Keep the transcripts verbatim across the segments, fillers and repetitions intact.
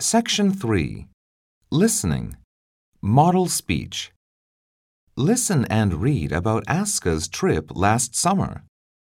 Section three. Listening. Model speech. Listen and read about Aska's trip last summer.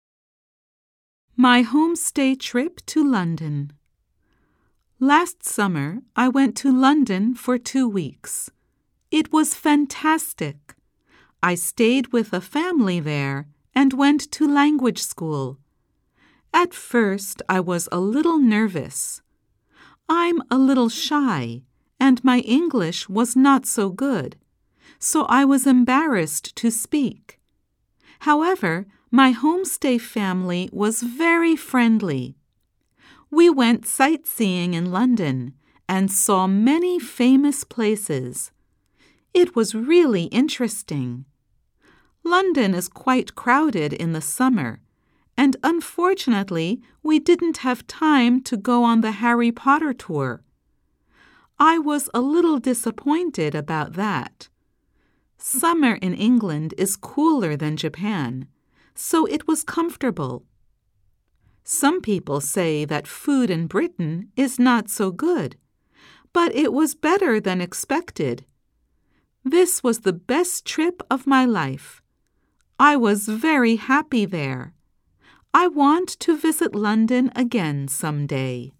My homestay trip to London. Last summer, I went to London for two weeks. It was fantastic. I stayed with a family there and went to language school. At first, I was a little nervous. I'm a little shy, and my English was not so good, so I was embarrassed to speak. However, my homestay family was very friendly. We went sightseeing in London and saw many famous places. It was really interesting. London is quite crowded in the summer, and unfortunately, we didn't have time to go on the Harry Potter tour. I was a little disappointed about that. Summer in England is cooler than Japan, so it was comfortable. Some people say that food in Britain is not so good, but it was better than expected. This was the best trip of my life. I was very happy there. I want to visit London again someday.